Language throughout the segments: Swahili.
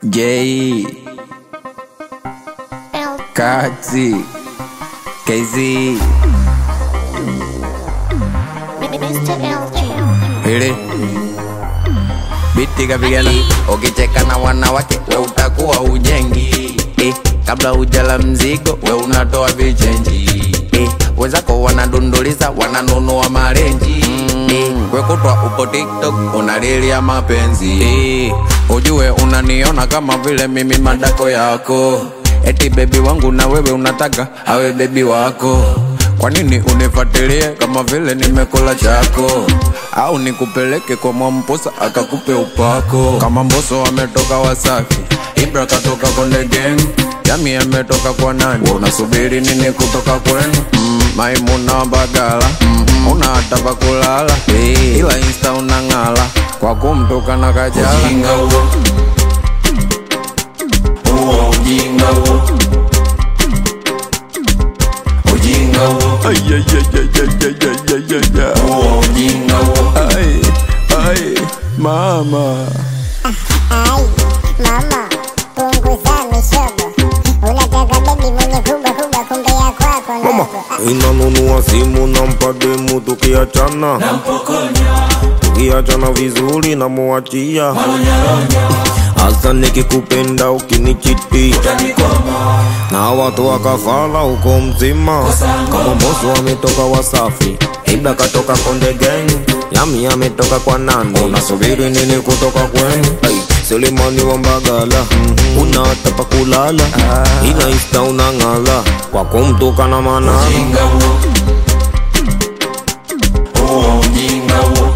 J Kati KZ Hili biti kapigana, ukicheka na wanawake we utakuwa ujengi kabla ujala mzigo we unatoa vichenji wenzako wanadunduliza wananunua marenji we kutwa upo TikTok unalilia mapenzi ujue unaniona kama vile mimi madako yako eti baby wangu na wewe unataka awe baby wako. Kwa nini unifuatilie kama vile nimekula chako? Au nikupeleke kwa Mwamposa akakupe upako? Kama Mbosso ametoka Wasafi, Ibra katoka Konde Gang, Yami ametoka kwa nani? Unasubiri nini kutoka kwenu? Maimuna Bagala, una hata pa kulala, ila Insta unang'ala kwa kumtoka na Kajala. Ujinga huo, huo ujinga huo, ujinga huo, ay huo ujinga huo, ay mama, ay mama, punguza mishogo, unataka baby mwenye kubwa kumbe ya kwako mama. Inanunua simu nampa demu tukiachana, nampokonya tukiachana vizuri namuachia hasa nikikupenda ukinichiti utanikoma na watu wakafala huko mzima. Kama Mbosso ametoka Wasafi, Ibra katoka Konde Gang, Yami ametoka kwa nani? Unasubiri nini kutoka kwenu? Selemani wa Mbagala, una hata pa kulala, ila Insta unang'ala kwa kumtoka na Manara. Ujinga huo, huo ujinga huo,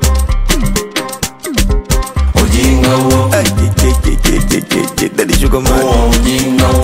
ujinga huo, Daddy Sugar Man, huo ujinga huo.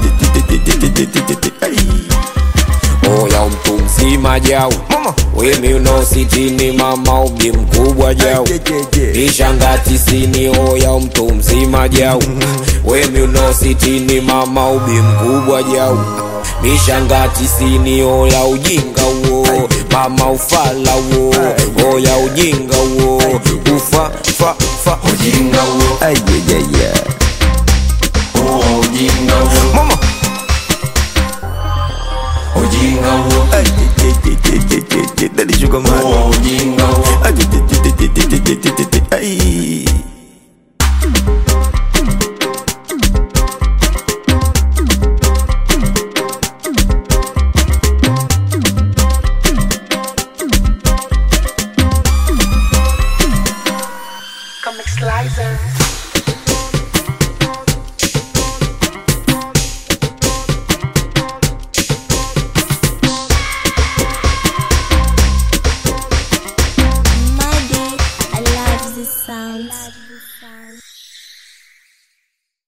Oya mtu mzima jau mama, wemi unositini mama ubi mkubwa jau Ishanga 90. Oya mtu mzima jau wemi unositini mama ubi mkubwa jau Mishanga 90. Oya ujinga uo mama ufala uo, oya ujinga uo ufa Ujinga huo, huo ujinga huo, mama, ujinga huo, Daddy Sugar Man, huo ujinga huo. ay. Comic Slicer. My day, I love this sound.